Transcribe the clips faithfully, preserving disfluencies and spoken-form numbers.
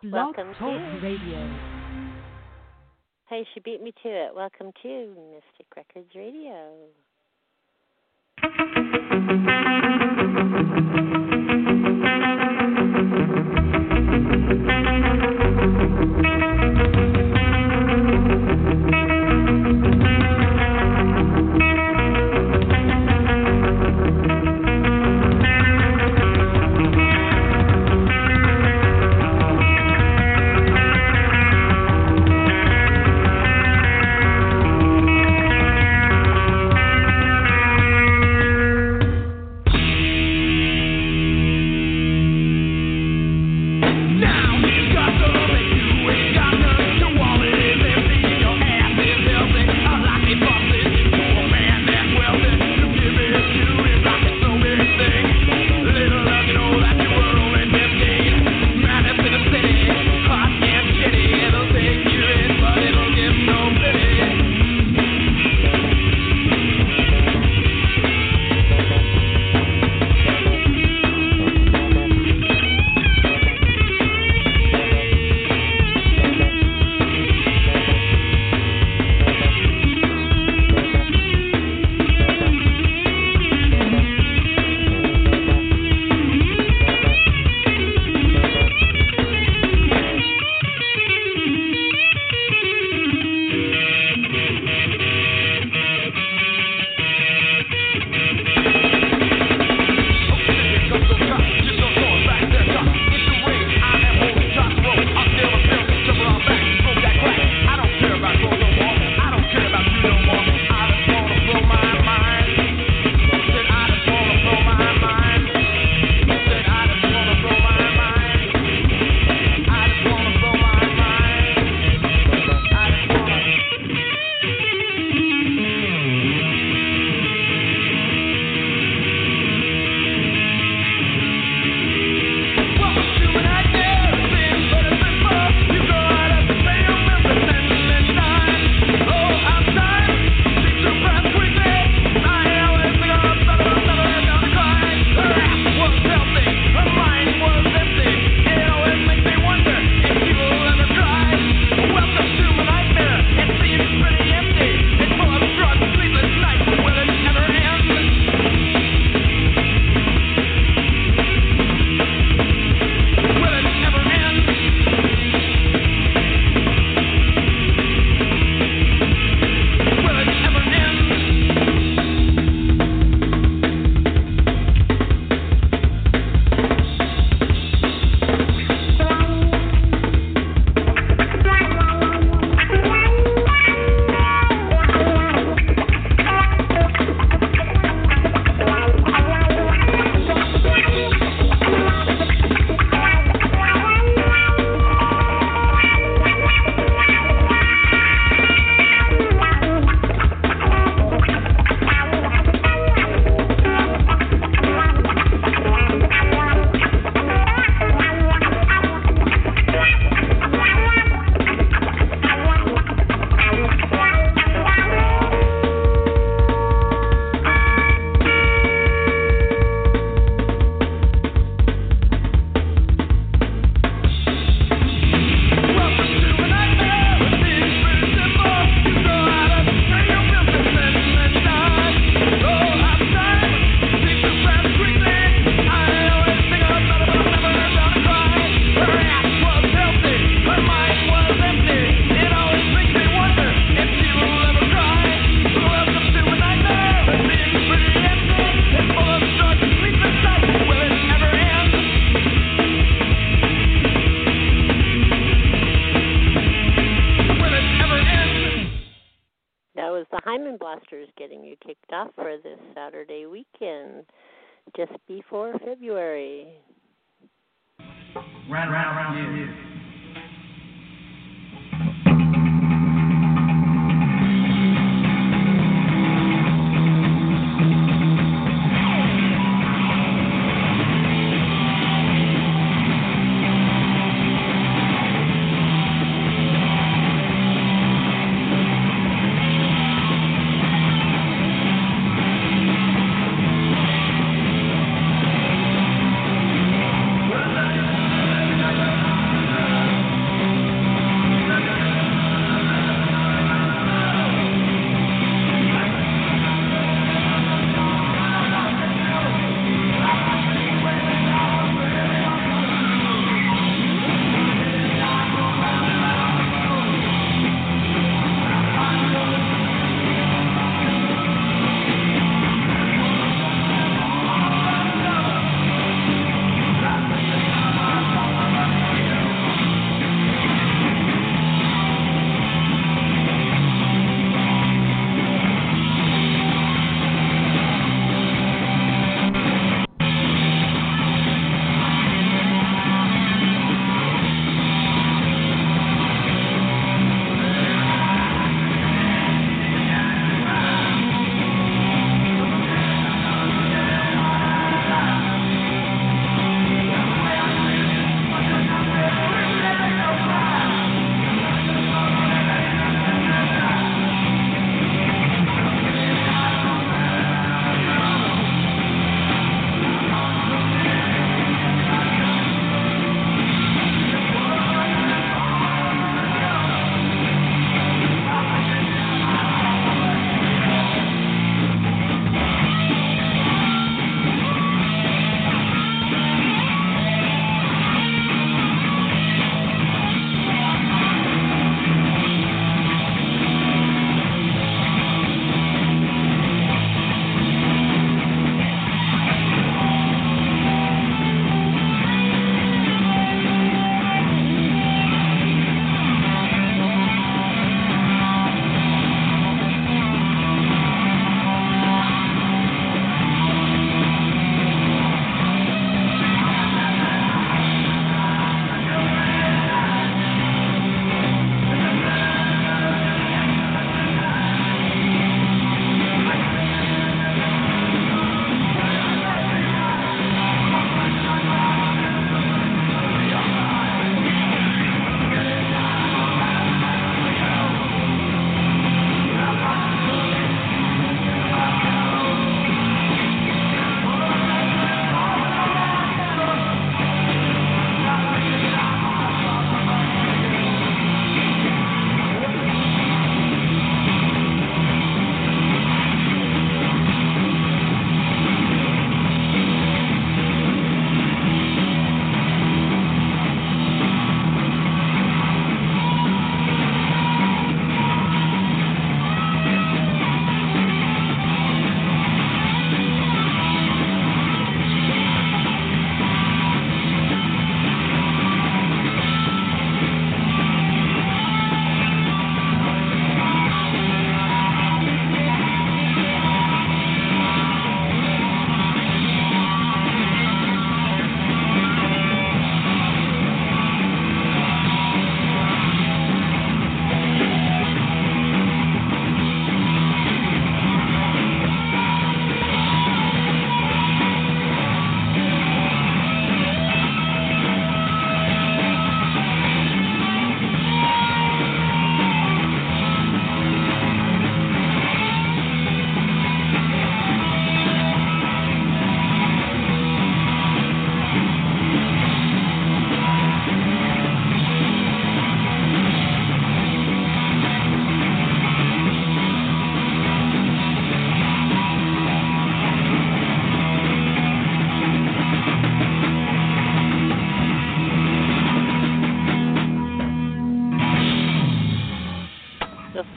Blog Welcome Talk to. Radio. Hey, she beat me to it. Welcome to Mystic Records Radio. Getting you kicked off for this Saturday weekend, just before February. Round, round, round, yeah, yeah.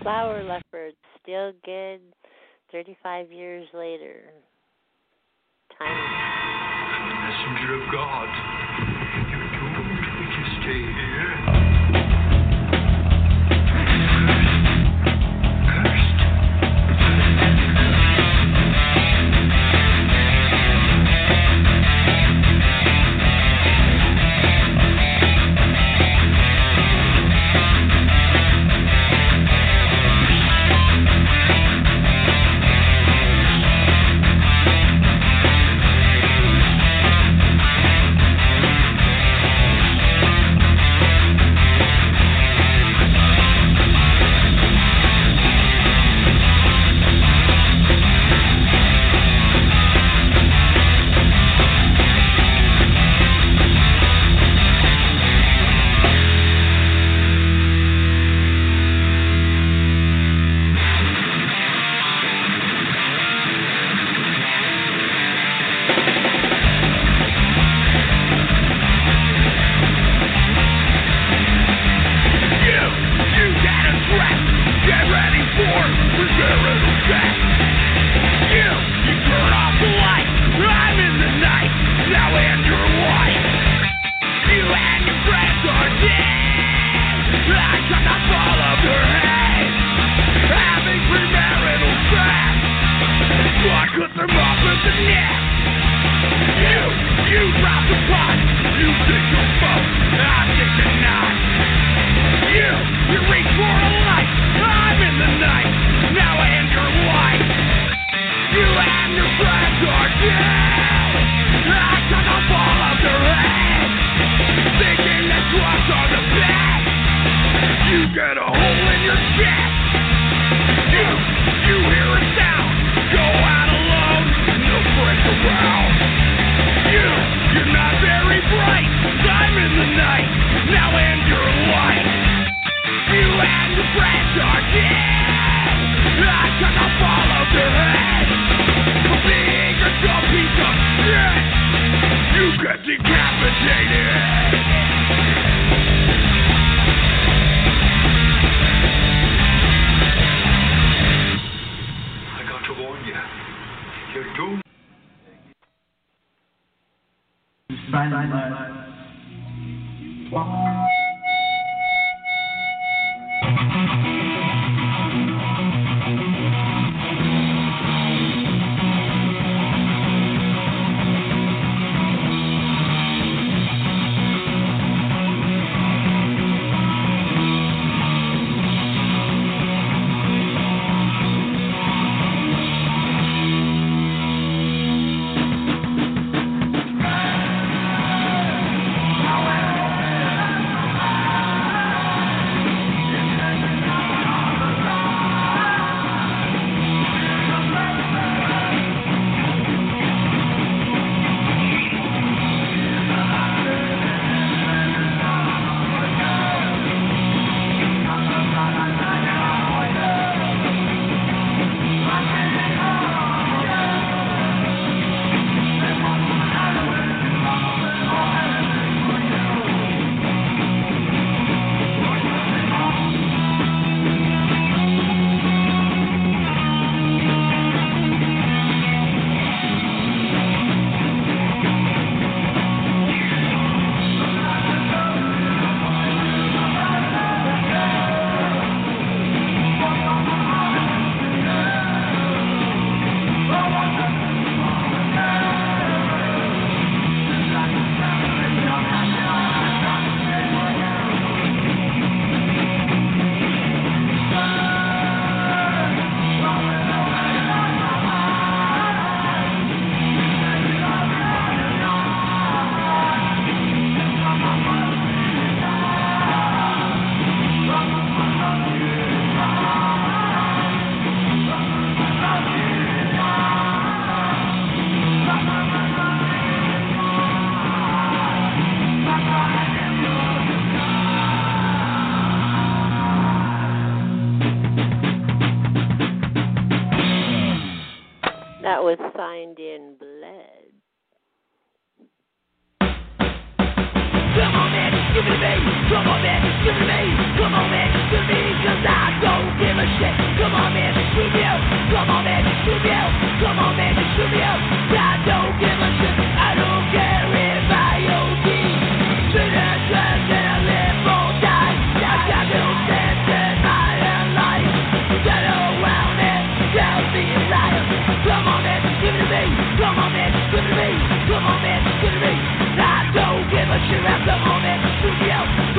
Flower Leopard, still good thirty-five years later. Time. Messenger of God, you're doomed to stay here. was signed in blood. Come on, man, give it to me. Come on, man, give it to me. Come on, man, give it to me, 'cause I don't give a shit.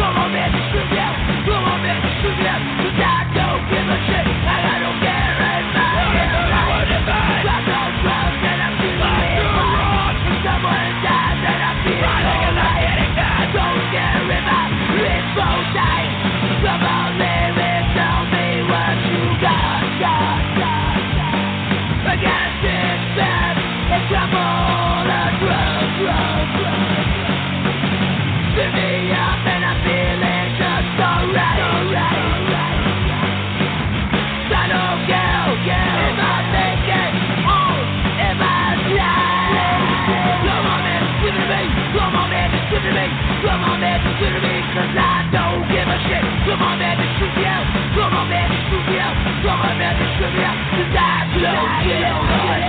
Come on, man, shoot ya. Come on, man, shoot ya. 'Cause I don't give a shit, and I don't care in my life. Got no drugs and I'm feeling fine. Someone dies and I'm feeling alright. I don't care if I'm info tight. Come on, live it, tell me what you got, got, got, got. I got six steps and trouble and drugs, drugs, drugs. Fill me up and I'm feeling just alright, alright, alright. I don't care, care if I make it or if I die. Come on, man, give it to me. Come on, man, give it to me. Come on, man, give it to me. 'Cause I don't give a shit. Come on, man, shoot me out. Come on, man, shoot me out. Come on, man, shoot me out. 'Cause I don't give a shit.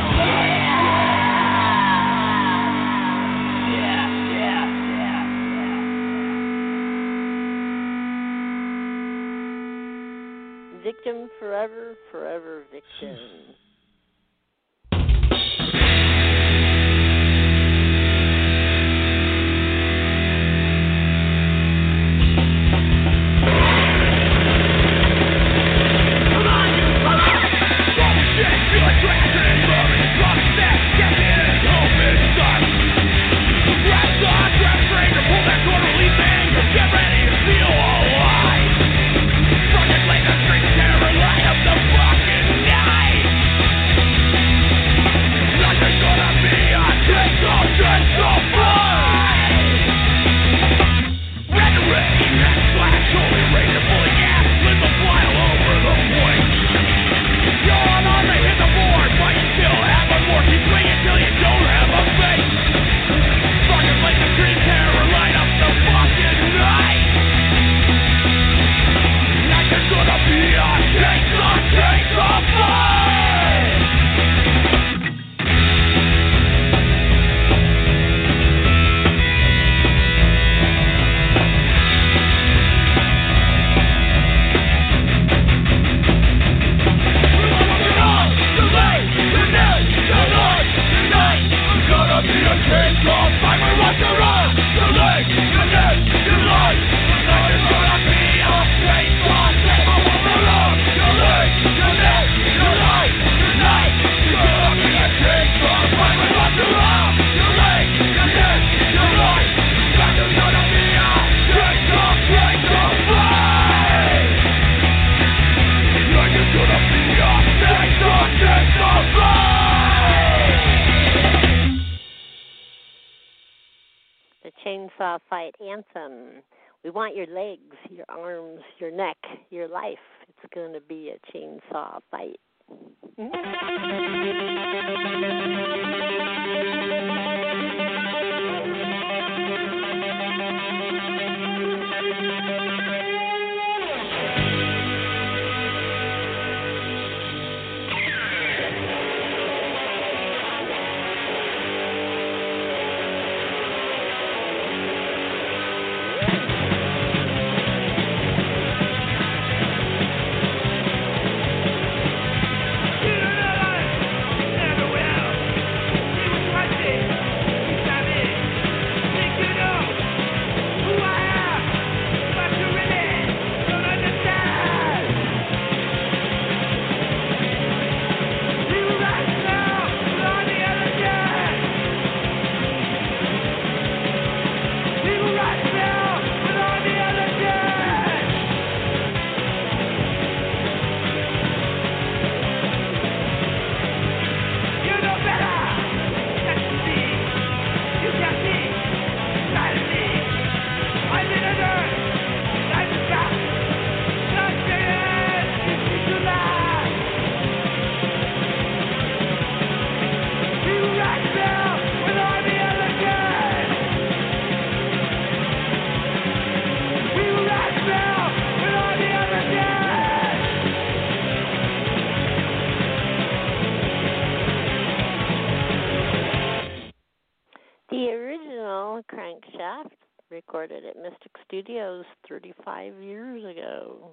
Yeah, yeah, yeah, yeah. Victim forever, forever victim. Chainsaw Fight Anthem. We want your legs, your arms, your neck, your life. It's going to be a chainsaw fight. Crankshaft, recorded at Mystic Studios thirty-five years ago.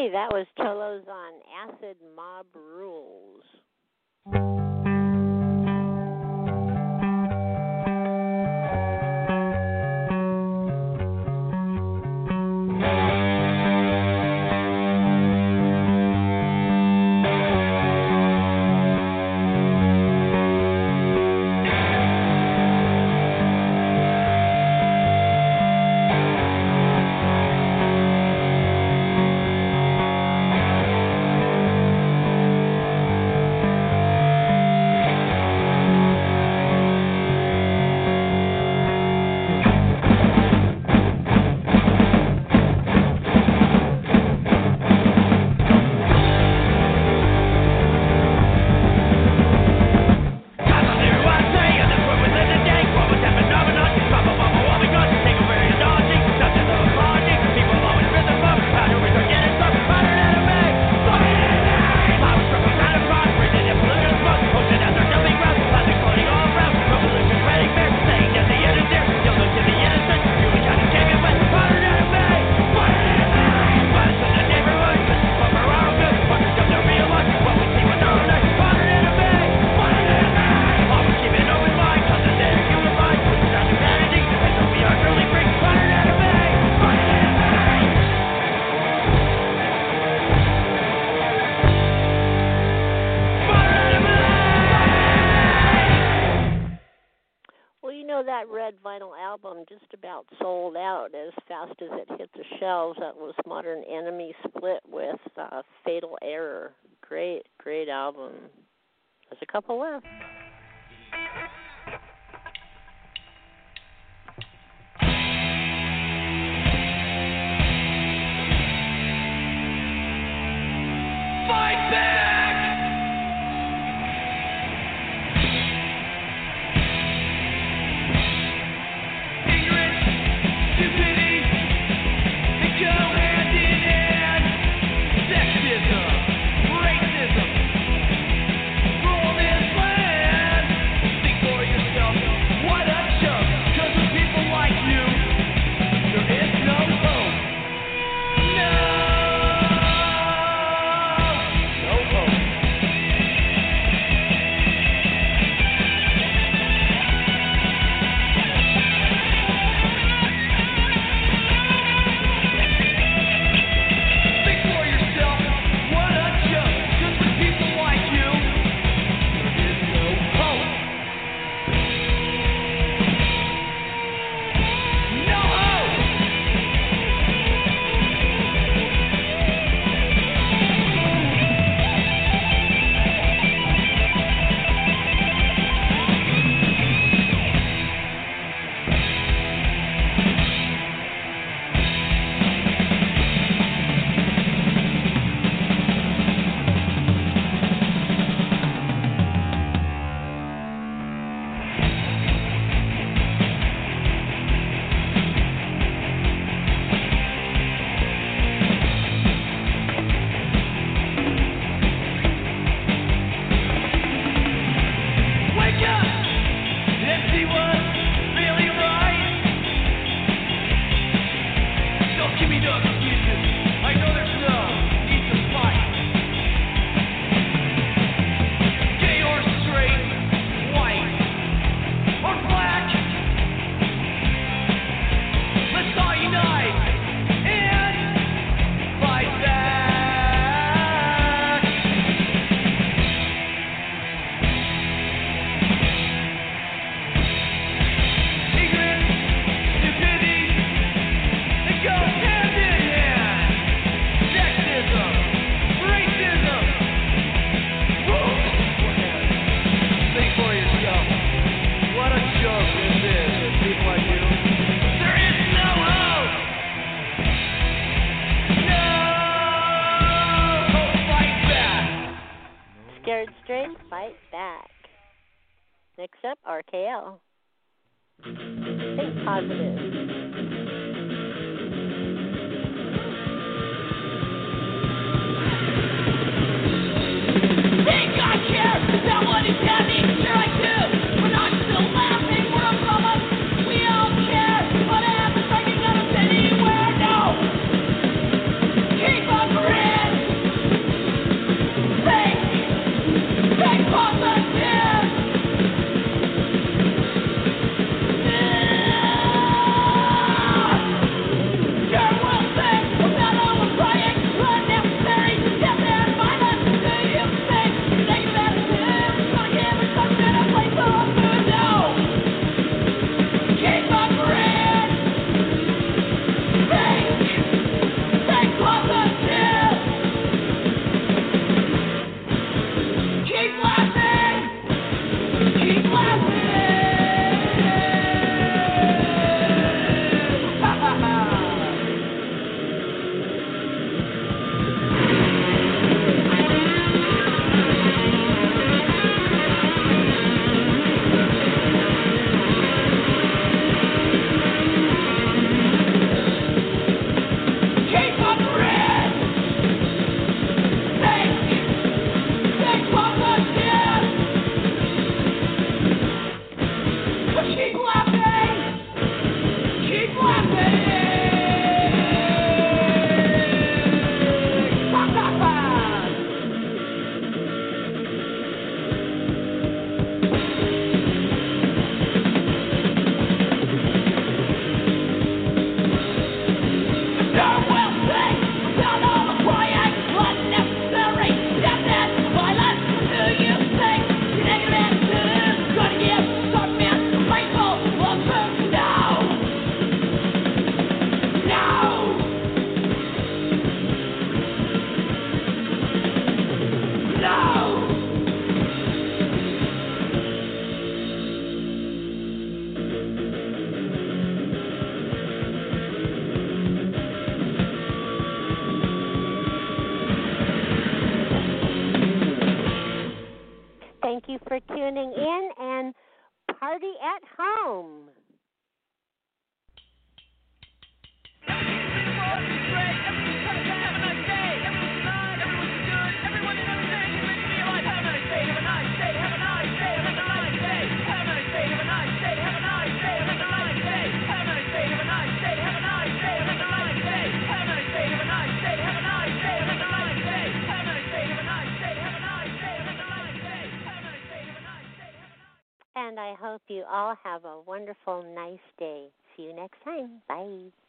Okay, that was Cholos on Acid Mob Rules. That red vinyl album just about sold out as fast as it hit the shelves. That was Modern Enemy split with uh, Fatal Error. Great, great album. There's a couple left. Fight back! Fight Back. Next up, R K L. Think Positive. Think I care about what he's having? Sure I do. We're not still laughing. We're a problem. We all care. What happens? I can go anywhere. No. Keep on grin. tuning in, and party at home. And I hope you all have a wonderful, nice day. See you next time. Bye.